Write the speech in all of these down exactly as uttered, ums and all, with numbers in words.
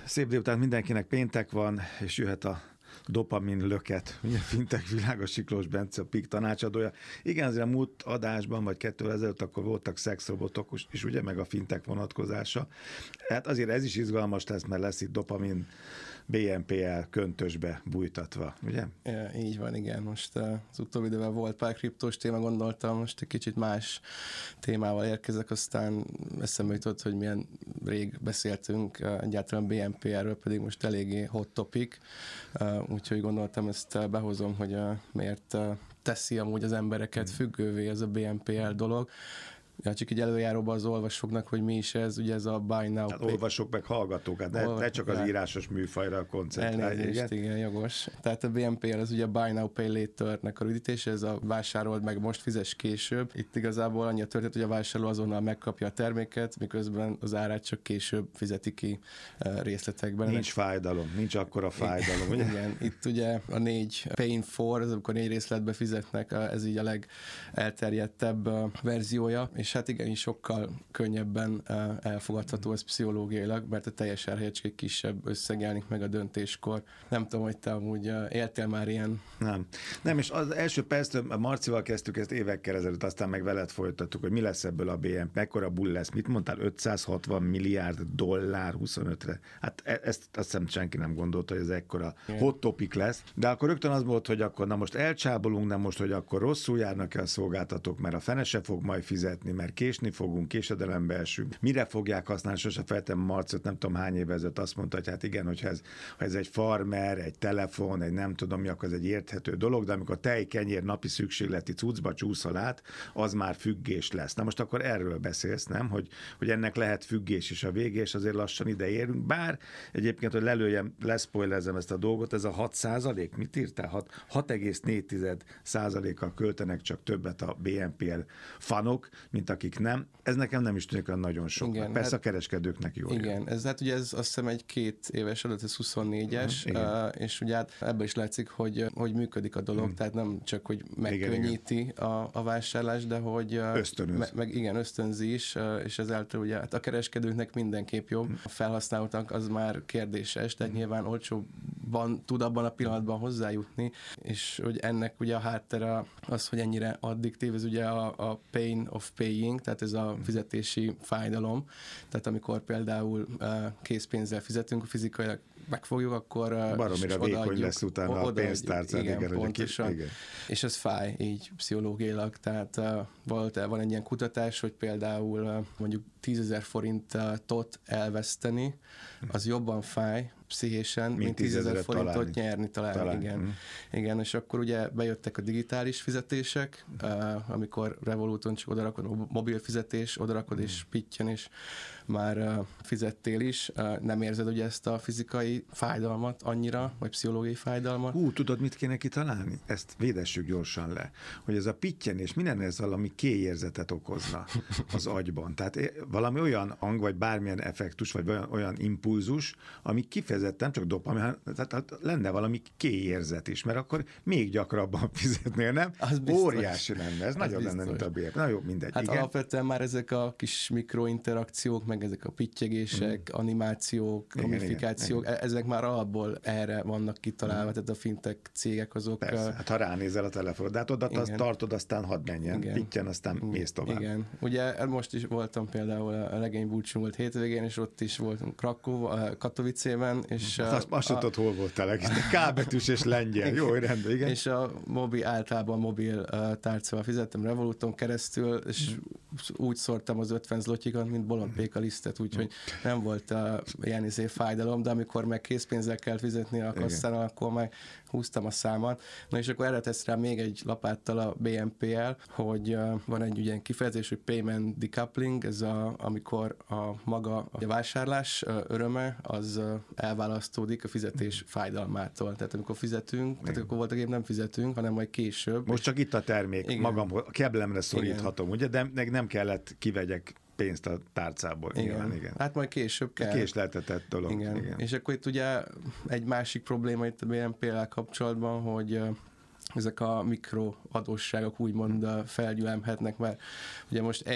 Szép délután mindenkinek, péntek van, és jöhet a dopamin löket. Ugye Fintech világos Siklós Bence, a pé i ká tanácsadója. Igen, azért a múlt adásban, vagy kettővel ezelőtt akkor voltak szexrobotok, és ugye meg a fintech vonatkozása. Hát azért ez is izgalmas lesz, mert lesz itt dopamin bé en pé el köntösbe bújtatva, ugye? Ja, így van, igen. Most az utóbbi időben volt pár kriptós téma, gondoltam, most egy kicsit más témával érkezek, aztán eszembe jutott, hogy milyen rég beszéltünk egyáltalán bé en pé el-ről, pedig most eléggé hot topic, úgyhogy gondoltam, ezt behozom, hogy miért teszi amúgy az embereket függővé ez a bé en pé el dolog. Ja, csak így előjáróban az olvasóknak, hogy mi is ez, ugye ez a buy now. Hát olvasók meg hallgatók, hát ne, Olva... ne csak az írásos műfajra koncentrálj. Elnézést, igen? igen, jogos. Tehát a bé en pé el az ugye a buy now, pay later-nek a rövidítése, ez a vásárold meg most, fizess később. Itt igazából annyi a történet, hogy a vásárló azonnal megkapja a terméket, miközben az árát csak később fizeti ki részletekben. Nincs fájdalom, nincs akkora fájdalom, ugye? Igen, itt ugye a négy pay in four, az amikor négy részletbe fizetnek, ez így a legelterjedtebb verziója, és hát igen, sokkal könnyebben elfogadható ez pszichológiailag, mert a teljes árhelyett egy kisebb összeg jelenik meg a döntéskor. Nem tudom, hogy te amúgy éltél már ilyen? Nem. Nem, és az első perctől Marcival kezdtük ezt évekkel ezelőtt, aztán meg veled folytattuk, hogy mi lesz ebből a bé en pé, mekkora bull lesz, mit mondtál, ötszázhatvan milliárd dollár huszonötre. Hát e- ezt azt hiszem senki nem gondolta, hogy ez ekkora yeah. hot topic lesz, de akkor rögtön az volt, hogy akkor na most elcsábolunk, nem most, hogy akkor rosszul járnak el a szolgáltatók, mert a fene se fog majd fizetni, mert késni fogunk, késedelembe esünk. Mire fogják használni? Sose feltem Marcot, nem tudom hány éve ezelőtt azt mondta, hogy hát igen, hogyha ez, ha ez egy farmer, egy telefon, egy nem tudom mi, akkor ez egy érthető dolog, de amikor tej, kenyér, napi szükségleti cuccba csúszol át, az már függés lesz. Na most akkor erről beszélsz, nem? Hogy, hogy ennek lehet függés is a vége, és azért lassan ide érünk. Bár egyébként, hogy lelőjem, leszpoilerzem ezt a dolgot, ez a hat százalék, mit írtál? hat egész négy százalékkal költenek csak többet a bé en pé el fanok, mint akik nem. Ez nekem nem is tűnik olyan nagyon sok. Igen, persze hát, a kereskedőknek jó. Igen, jön. ez hát ugye ez azt hiszem egy két éves előtt, ez huszonnégyes, uh, és ugye hát ebből is látszik, hogy, hogy működik a dolog, hmm. tehát nem csak, hogy megkönnyíti igen, a, a vásárlást, de hogy ösztönöz. Me, meg igen, ösztönzi is, és ezáltal ugye hát a kereskedőknek mindenképp jobb, a felhasználóknak az már kérdéses, tehát hmm. nyilván olcsóban tud abban a pillanatban hozzájutni, és hogy ennek ugye a háttere az, hogy ennyire addiktív, ez ugye a, a pain of paying, tehát ez a fizetési fájdalom. Tehát amikor például uh, készpénzzel fizetünk, fizikailag megfogjuk, akkor uh, baromira vékony lesz utána a pénztárcán. Igen, igen, pontosan. Igen. És ez fáj így pszichológiailag. Tehát uh, volt, van egy ilyen kutatás, hogy például uh, mondjuk tízezer forintot elveszteni, az jobban fáj pszichésen, mint tízezer forintot találni. nyerni talán. talán. Igen. Mm. Igen, és akkor ugye bejöttek a digitális fizetések, uh, amikor Revoluton csak odarakod, a mobil fizetés, odarakod mm. és pittyen, és már uh, fizettél is. Uh, nem érzed ugye ezt a fizikai fájdalmat annyira, vagy pszichológiai fájdalmat? Hú, tudod, mit kéne kitalálni? Ezt védessük gyorsan le. Hogy ez a pittyenés, minden ez valami kéjérzetet okozna az agyban. Tehát valami olyan hang, vagy bármilyen effektus, vagy olyan, olyan impulzus, ami kifejezetten csak dopamin, hanem tehát lenne valami kéjérzet is, mert akkor még gyakrabban fizetnél, nem? Óriási lenne, ez az nagyon biztos. Lenne, mint a bé en pé. Na jó, mindegy. Hát igen. Alapvetően már ezek a kis mikrointerakciók, meg ezek a pittyegések, mm. animációk, gamifikációk, igen, ezek igen. már alapból erre vannak kitalálva, mm. tehát a fintech cégek azok... Persze, hát ha ránézel a telefonod, de hát oda azt tartod, aztán hadd menjen, igen. pittyen, aztán igen. mész tovább. Igen, ugye most is voltam például a legény búcsú volt hétvégén, és ott is voltunk Krakó, Katowicében, és... Hát azt, azt a... tudod, hol voltál egész, K betűs és lengyel, jó, rendben, igen. És a mobil, általában mobil uh, tárcával fizettem Revoluton keresztül, és mm. úgy szórtam az ötven zlotyikat, mint bolond péka lisztet, úgyhogy nem volt uh, ilyen izé fájdalom, de amikor meg készpénzzel kell fizetni a kasszánál, akkor meg húztam a számat. Na és akkor erre tesz rá még egy lapáttal a bé en pé el, hogy uh, van egy ugye kifejezés, hogy payment decoupling, ez a, amikor a maga a vásárlás uh, öröme, az uh, elválasztódik a fizetés fájdalmától. Tehát amikor fizetünk, tehát akkor voltak épp nem fizetünk, hanem majd később. Most csak itt a termék, igen. magam a keblemre szoríthatom, igen. ugye, de meg nem kellett kivegyek pénzt a tárcából. Igen. Nyilván, igen. Hát majd később kell. Késleltetett dolog. Igen. Igen. És akkor itt ugye egy másik probléma itt a bé en pé el kapcsolatban, hogy ezek a mikroadósságok úgymond felgyülemhetnek, mert ugye most egy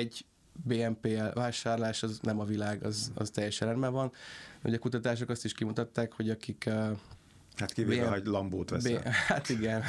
bé en pé el vásárlás az nem a világ, az, az teljesen rendben van. Ugye a kutatások azt is kimutatták, hogy akik Hát kivéve, hogy Lambót veszel. B- hát igen,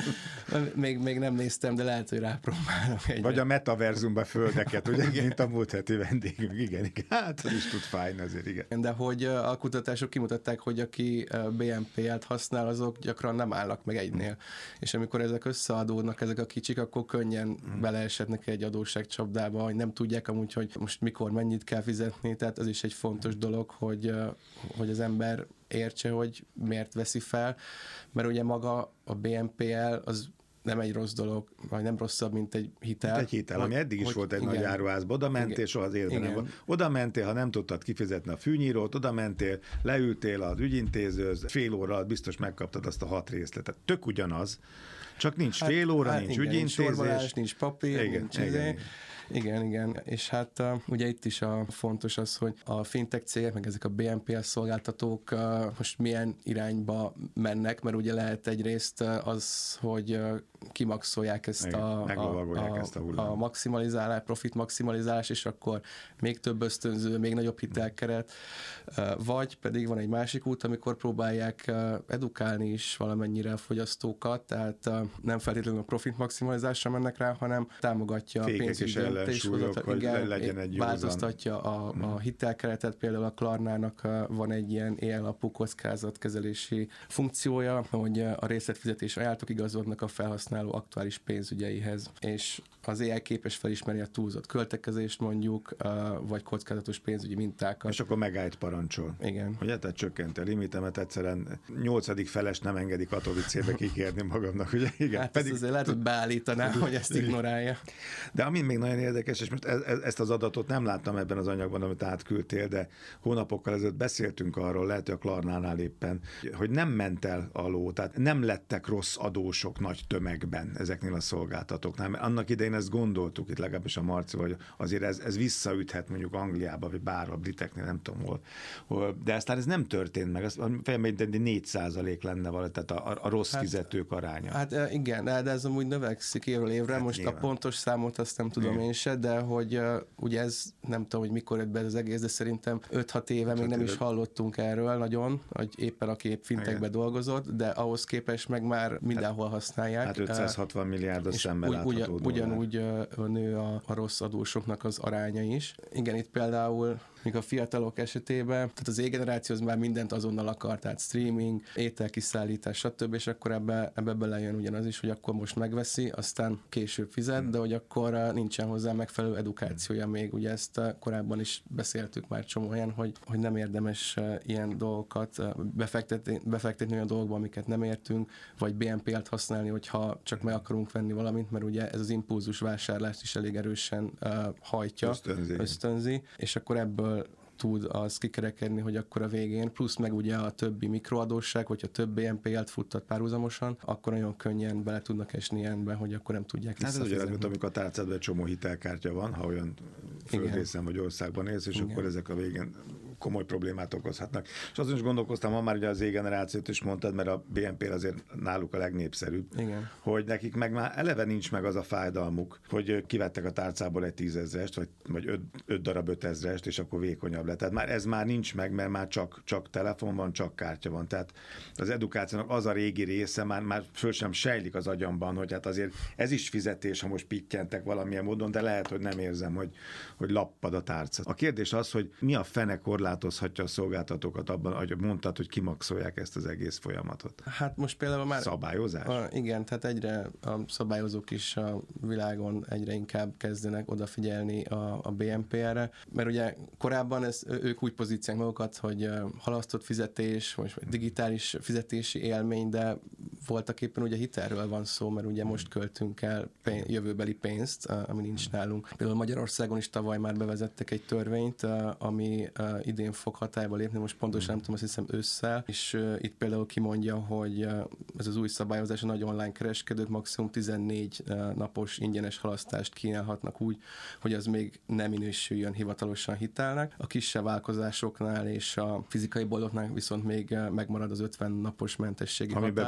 még, még nem néztem, de lehet, hogy rápróbálok egyre. Vagy a metaverzumba földeket, ugye, mint a múlt heti vendégünk. Igen, igen, hát ez is tud fájni azért, igen. De hogy a kutatások kimutatták, hogy aki bé en pé el-t használ, azok gyakran nem állnak meg egynél. És amikor ezek összeadódnak, ezek a kicsik, akkor könnyen hmm. beleeshetnek egy adósságcsapdába, hogy nem tudják amúgy, hogy most mikor mennyit kell fizetni, tehát ez is egy fontos dolog, hogy, hogy az ember értse, hogy miért veszi fel, mert ugye maga a bé en pé el az nem egy rossz dolog, vagy nem rosszabb, mint egy hitel. Mint egy hitel, ami eddig is hogy, volt egy igen, nagy áruházba. Oda mentél, soha az életben nem volt. Oda mentél, ha nem tudtad kifizetni a fűnyírót, oda mentél, leültél az ügyintézőhöz, fél óra alatt biztos megkaptad azt a hat részletet. Tök ugyanaz, csak nincs hát, fél óra, hát, nincs igen, ügyintézés. Nincs sorbolás, nincs papír, igen, nincs igen, izé. igen. Igen, igen, és hát uh, ugye itt is a fontos az, hogy a fintech cégek, meg ezek a bé en pé el szolgáltatók uh, most milyen irányba mennek, mert ugye lehet egyrészt uh, az, hogy uh, kimaxolják ezt igen, a, a, a, ezt a, a maximalizálás, profit maximalizálás, és akkor még több ösztönző, még nagyobb hitelkeret, uh, vagy pedig van egy másik út, amikor próbálják uh, edukálni is valamennyire a fogyasztókat, tehát uh, nem feltétlenül a profit maximalizásra mennek rá, hanem támogatja a pénzügyi súlyok, hogy igen, legyen egy változtatja a, a hitelkeretet, például a Klarnának van egy ilyen éjjel-napú kockázatkezelési funkciója, hogy a részletfizetés ajánlatok igazodnak a felhasználó aktuális pénzügyeihez, és az á i képes felismerni a túlzott költekezést mondjuk, vagy kockázatos pénzügyi mintákat. És akkor megállt parancsol. Igen. Ugye, tehát csökkenti a limitemet, egyszerűen nyolcadik feles nem engedi Katowicébe kikérni magamnak, ugye? Igen. Hát pedig... azért lehet, hogy beállítaná, hogy ezt ignorálja. De ami még nagyon érdekes, és most e- e- ezt az adatot nem láttam ebben az anyagban, amit átküldtél, de hónapokkal ezelőtt beszéltünk arról, lehet, hogy a Klarnánál éppen, hogy nem ment el a ló, tehát nem lettek rossz adósok nagy tömegben ezeknél a szolgáltatóknál, mert annak idején ezt gondoltuk itt legalábbis a Marci, hogy azért ez, ez visszaüthet mondjuk Angliába, vagy bárhol, a briteknél, nem tudom hol, hol. De aztán ez nem történt meg, az fejemben négy százalék lenne valahogy, tehát a, a rossz hát, fizetők aránya. Hát igen, de ez amúgy növekszik évről évre, hát most nyilván. A pontos számot azt nem tudom igen. én se, de hogy uh, ugye ez nem tudom, hogy mikor jött be ez az egész, de szerintem öt-hat éve még nem éve. is hallottunk erről nagyon, hogy éppen aki fintechbe dolgozott, de ahhoz képest meg már mindenhol használják. Hát ötszázhatvan milliárdos szemben ugy, látható ugy, Ugyanúgy uh, nő a, a rossz adósoknak az aránya is. Igen, itt például míg a fiatalok esetében, tehát az Z-generáció az már mindent azonnal akar, tehát streaming, ételkiszállítás, stb. És akkor ebbe, ebbe belejön ugyanaz is, hogy akkor most megveszi, aztán később fizet, de hogy akkor nincsen hozzá megfelelő edukációja még. Ugye ezt korábban is beszéltük már csomó olyan, hogy, hogy nem érdemes ilyen dolgokat befektetni, befektetni olyan dolgokba, amiket nem értünk, vagy bé en pé el-t használni, hogyha csak meg akarunk venni valamit, mert ugye ez az impulzus vásárlást is elég erősen uh, hajtja, ösztönzi. ösztönzi, és akkor ebből tud az kikerekedni, hogy akkor a végén, plusz meg ugye a többi mikroadósság, hogyha több bé en pé el-t futtat párhuzamosan, akkor nagyon könnyen bele tudnak esni ilyenbe, hogy akkor nem tudják visszafizetni. Hát ez ugye, mint amikor a tárcádban egy csomó hitelkártya van, ha olyan földrészen vagy országban élsz, és igen. akkor ezek a végén komoly problémát okozhatnak. És azon is gondolkoztam, ha már ugye az Z-generációt is mondtad, mert a bé en pé azért náluk a legnépszerűbb, igen. hogy nekik meg már eleve nincs meg az a fájdalmuk, hogy kivettek a tárcából egy tízezrest, vagy, vagy öt, öt darab ötezrest, és akkor vékonyabb lett. Tehát már ez már nincs meg, mert már csak, csak telefon van, csak kártya van. Tehát az edukációnak az a régi része már, már föl sem sejlik az agyamban, hogy hát azért ez is fizetés, ha most pittyentek valamilyen módon, de lehet, hogy nem érzem, hogy, hogy lappad a tárca. A kérdés az, hogy mi a fene korlátozhatja a szolgáltatókat abban, hogy mondtad, hogy kimaxolják ezt az egész folyamatot. Hát most például már... Szabályozás? A, igen, tehát egyre a szabályozók is a világon egyre inkább kezdenek odafigyelni a, a bé en pé el-re, mert ugye korábban ez, ők úgy pozícionálják magukat, hogy halasztott fizetés, vagy digitális fizetési élmény, de voltak éppen ugye hitelről van szó, mert ugye most költünk el pénz, jövőbeli pénzt, ami nincs nálunk. Például Magyarországon is tavaly már bevezettek egy törvényt, ami idén fog hatályba lépni, most pontosan nem tudom, azt hiszem ősszel, és itt például kimondja, hogy ez az új szabályozás, a nagy online kereskedők maximum tizennégy napos ingyenes halasztást kínálhatnak úgy, hogy az még nem minősüljön hivatalosan hitelnek. A kisebb vállalkozásoknál és a fizikai boltoknál viszont még megmarad az ötven napos mentességi amiben határ. belefér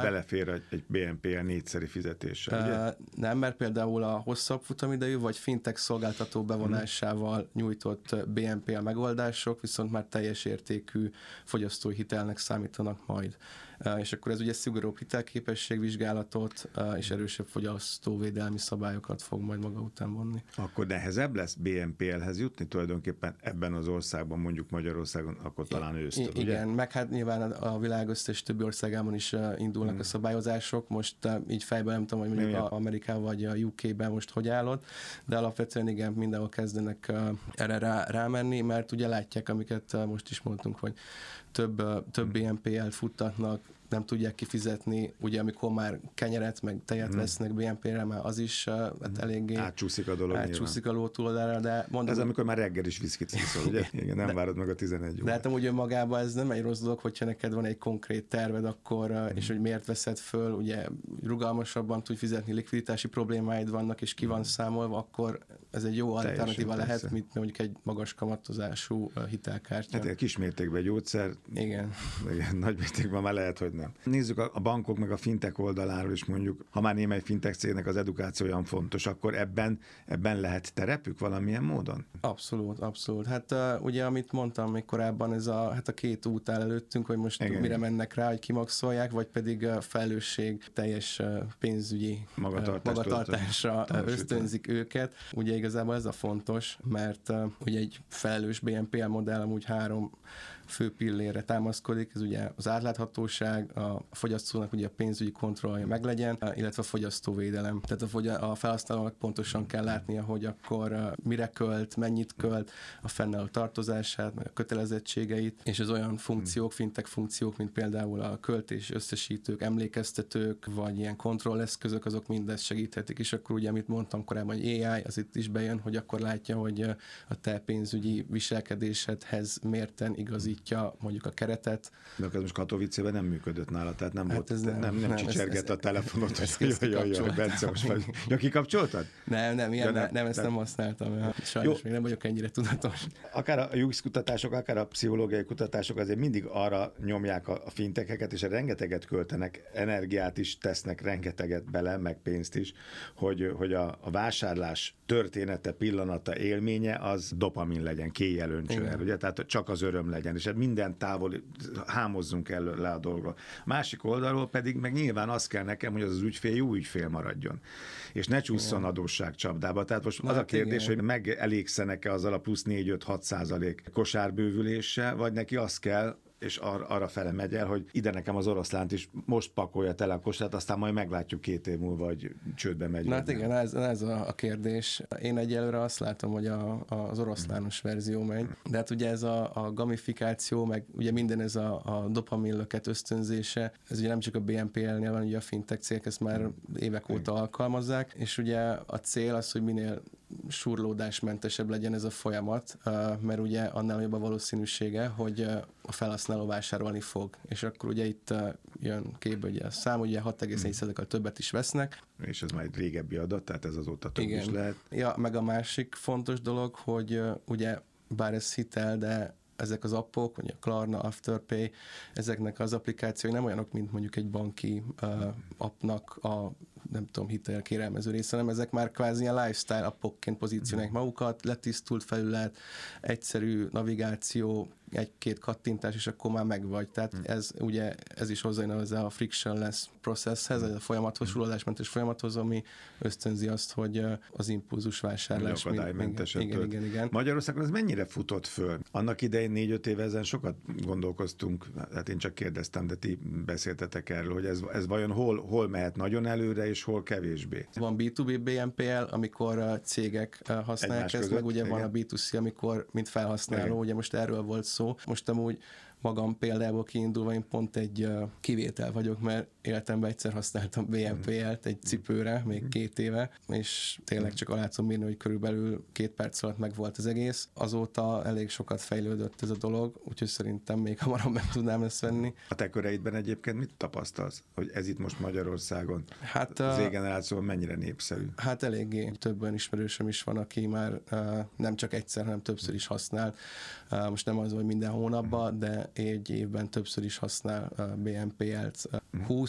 akár egy bé en pé el négyszeri fizetéssel, ugye? Uh, nem, mert például a hosszabb futamidejű vagy fintech szolgáltató bevonásával hmm. nyújtott bé en pé el megoldások viszont már teljes értékű fogyasztói hitelnek számítanak majd. Uh, és akkor ez ugye szigorúbb hitelképességvizsgálatot uh, és erősebb fogyasztóvédelmi szabályokat fog majd maga után vonni. Akkor nehezebb lesz bé en pé elhez jutni tulajdonképpen ebben az országban, mondjuk Magyarországon, akkor talán ősztől, I- igen, ugye? Meg hát nyilván a világ összes többi országában is uh, indulnak hmm. a szabályozások. Most uh, így fejben nem tudom, hogy mondjuk a Amerikában vagy a u ká-ben most hogy állod, de alapvetően igen, mindenhol kezdenek uh, erre rá, rámenni, mert ugye látják, amiket uh, most is mondtunk, hogy több, uh, több hmm. bé en pé el futtatnak, nem tudják kifizetni, ugye amikor már kenyeret, meg tejet hmm. vesznek bé en pé-re, már az is uh, hát eléggé átcsúszik a dolog. Átcsúszik a ló túloldalára, de mondom... Ez amikor már reggel is viszkit iszol, ugye? Igen, nem de, várod meg a tizenegy órát. De hát amúgy önmagában ez nem egy rossz dolog, hogyha neked van egy konkrét terved, akkor, hmm. és hogy miért veszed föl, ugye rugalmasabban tudj fizetni, likviditási problémáid vannak, és ki van számolva, akkor ez egy jó alternatíva lehet, persze. mint mondjuk egy magas kamatozású hitelkártya. Hát egy kismértékben gyógyszer. Igen. Igen, nagy mértékben már lehet, hogy nem. Nézzük a bankok meg a fintech oldaláról is mondjuk, ha már némely fintech cégnek az edukáció olyan fontos, akkor ebben, ebben lehet terepük valamilyen módon? Abszolút, abszolút. Hát uh, ugye, amit mondtam még korábban, ez a, hát a két út áll előttünk, hogy most igen, mire mennek rá, hogy kimaxolják, vagy pedig uh, felelősség teljes uh, pénzügyi Magatartás, uh, magatartásra uh, ösztönzik őket. Ugye igazából ez a fontos, mert uh, ugye egy felelős bé en pé el modell amúgy három fő pillérre támaszkodik, ez ugye az átláthatóság, a fogyasztónak ugye a pénzügyi kontrollja meglegyen, illetve a fogyasztóvédelem. Tehát a, fogy- a felhasználónak pontosan kell látnia, hogy akkor mire költ, mennyit költ, a fennálló tartozását, meg a kötelezettségeit, és az olyan funkciók, fintech funkciók, mint például a költés összesítők, emlékeztetők, vagy ilyen kontrolleszközök, azok mindezt segíthetik, és akkor ugye, amit mondtam korábban, hogy á i, az itt is bejön, hogy akkor látja, hogy a te pénzügyi viselkedésedhez mérten igazít mondjuk a keretet. De akkor most Katowicében nem működött nála, tehát nem, hát volt, ez nem, nem, nem, nem csicsergett ez, a telefonot, hogy jaj, jaj, jaj, Bence, most vagy. Ja, kikapcsoltad? Nem, nem, ilyen, nem, nem, ezt nem, nem használtam. Sajnos jó. Még nem vagyok ennyire tudatos. Akár a u iksz kutatások, akár a pszichológiai kutatások azért mindig arra nyomják a, a fintecheket, és rengeteget költenek, energiát is tesznek, rengeteget bele, meg pénzt is, hogy, hogy a, a vásárlás története, pillanata, élménye az dopamin legyen, kéjelöncsön el, ugye? Tehát csak az öröm legyen, és minden távol hámozzunk el le a dolgról. Másik oldalról pedig meg nyilván az kell nekem, hogy az az ügyfél jó ügyfél maradjon, és ne csúszson adósság csapdába. Tehát most Na, az a kérdés, igen. hogy megelégszenek-e azzal a plusz négy-öt-hat százalék kosárbővüléssel, vagy neki az kell, és ar- arra fele megy el, hogy ide nekem az oroszlánt is most pakolja tele a kosárát, aztán majd meglátjuk két év múlva, hogy csődbe megy. Na hát igen, ez, ez a, a kérdés. Én egyelőre azt látom, hogy a, a, az oroszlános verzió megy, de hát ugye ez a, a gamifikáció, meg ugye minden ez a, a dopaminlöket ösztönzése, ez ugye nem csak a bé en pé el-nél van, ugye a fintech cégek ezt már évek óta alkalmazzák, és ugye a cél az, hogy minél surlódásmentesebb legyen ez a folyamat, mert ugye annál jobb a valószínűsége, hogy a felhasználó vásárolni fog. És akkor ugye itt jön képbe ugye a szám, ugye hat egész négy százalékkal többet is vesznek. És ez már egy régebbi adat, tehát ez azóta több Igen. is lehet. Ja, meg a másik fontos dolog, hogy ugye bár ez hitel, de ezek az appok, vagy a Klarna, Afterpay, ezeknek az applikációi nem olyanok, mint mondjuk egy banki uh, appnak a nem tudom, hitel kérelmező része, hanem ezek már kvázi ilyen lifestyle appokként pozícionálják magukat, letisztult felület, egyszerű navigáció, egy-két kattintás, és akkor már megvagy. Tehát hmm. ez ugye, ez is hozzájön az a frictionless processhez, ez a folyamathoz, surlódásmentes folyamathoz, ami ösztönzi azt, hogy az impulzus vásárlás. Akadálymentesen igen, igen, igen. Magyarországon ez mennyire futott föl? Annak idején négy-öt éve ezen sokat gondolkoztunk, hát én csak kérdeztem, de ti beszéltetek erről, hogy ez, ez vajon hol, hol mehet nagyon előre, és hol kevésbé? Van bé kettő bé bé en pé el, amikor a cégek használják Egymás ezt, között, meg ugye igen. van a bé kettő cé, amikor mint felhasználó, igen. ugye most erről volt szó. Most amúgy magam példából kiindulva én pont egy uh, kivétel vagyok, mert életemben egyszer használtam bé en pé el-t egy cipőre, még két éve, és tényleg csak alá tudom írni, hogy körülbelül két perc alatt meg volt az egész. Azóta elég sokat fejlődött ez a dolog, úgyhogy szerintem még hamarabb meg tudnám ezt venni. A te köreidben egyébként mit tapasztalsz, hogy ez itt most Magyarországon? Hát, az Z-generációban mennyire népszerű? Hát eléggé. Több olyan ismerősöm is van, aki már uh, nem csak egyszer, hanem többször is használ. Uh, most nem az, hogy minden hónapban, de egy évben többször is használ uh, bé en pé el-t. Uh, húsz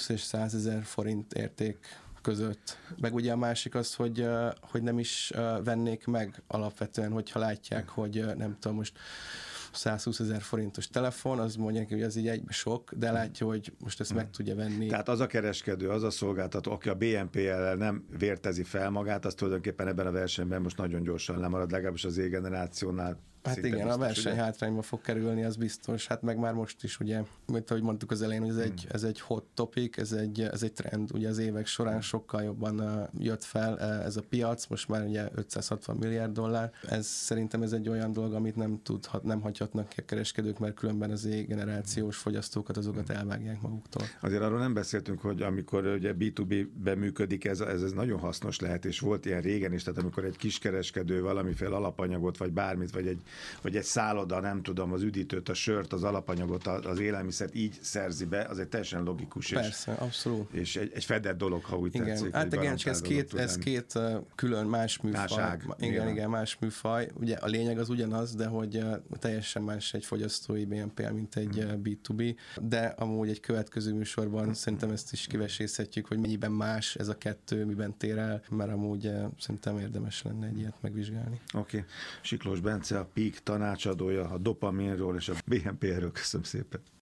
húsz és százezer forint érték között. Meg ugye a másik az, hogy, hogy nem is vennék meg alapvetően, hogyha látják, hogy nem tudom, most százhúszezer forintos telefon, az mondják, hogy ez így egybe sok, de látja, hogy most ezt meg tudja venni. Tehát az a kereskedő, az a szolgáltató, aki a bé en pé el-el nem vértezi fel magát, az tulajdonképpen ebben a versenyben most nagyon gyorsan lemarad, legalábbis az Z-generációnál. Hát igen, biztos, a verseny ugye? Hátrányba fog kerülni, az biztos. Hát meg már most is, ugye, mint ahogy mondtuk az elején, hogy ez, hmm. egy, ez egy hot topic, ez egy, ez egy trend. Ugye az évek során sokkal jobban uh, jött fel uh, ez a piac, most már ugye ötszázhatvan milliárd dollár. Ez szerintem ez egy olyan dolog, amit nem tudhat, nem hagyhatnak ki a kereskedők, mert különben az Z-generációs fogyasztókat, azokat elvágják maguktól. Azért arról nem beszéltünk, hogy amikor ugye bé kettő bé-ben működik, ez, ez, ez nagyon hasznos lehet, és volt ilyen régen is, tehát amikor egy kiskereskedő valamiféle alapanyagot, vagy bármit, vagy egy vagy egy szálloda, nem tudom, az üdítőt, a sört, az alapanyagot, az élelmiszert így szerzi be, az egy teljesen logikus. Persze, és, abszolút. És egy, egy fedett dolog, ha úgy igen. tetszik. Hát igen, csak ez két, ez két külön más műfaj. Máság. Igen, igen, igen, más műfaj. Ugye a lényeg az ugyanaz, de hogy teljesen más egy fogyasztói bé en pé el, mint egy hmm. bé kettő bé. De amúgy egy következő műsorban hmm. szerintem ezt is kivesészhetjük, hogy mennyiben más ez a kettő, miben tér el, mert amúgy szerintem érdemes lenne egy ilyet megvizsgálni. Oké. Okay. Siklós Bence, a Peak tanácsadója a dopaminról és a bé en pé erről. Köszönöm szépen.